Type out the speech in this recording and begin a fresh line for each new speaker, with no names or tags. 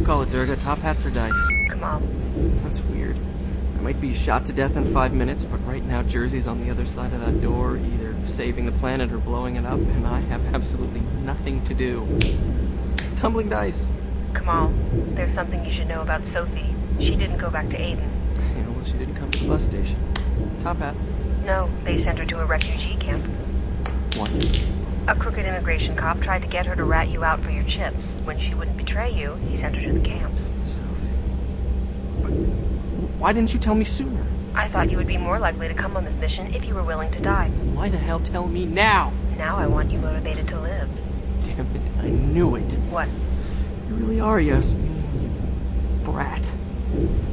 call it, Durga? Top hats or dice?
Kamal.
That's weird. I might be shot to death in 5 minutes, but right now Jersey's on the other side of that door, either saving the planet or blowing it up, and I have absolutely nothing to do. Tumbling dice.
Kamal, there's something you should know about Sophie. She didn't go back to Aiden.
Yeah, well, she didn't come to the bus station. Top hat.
No, they sent her to a refugee camp.
What?
A crooked immigration cop tried to get her to rat you out for your chips. When she wouldn't betray you, he sent her to the camps.
Sophie. But why didn't you tell me sooner?
I thought you would be more likely to come on this mission if you were willing to die.
Why the hell tell me now?
Now I want you motivated to live.
Damn it, I knew it.
What?
You really are, Yasmin, you brat.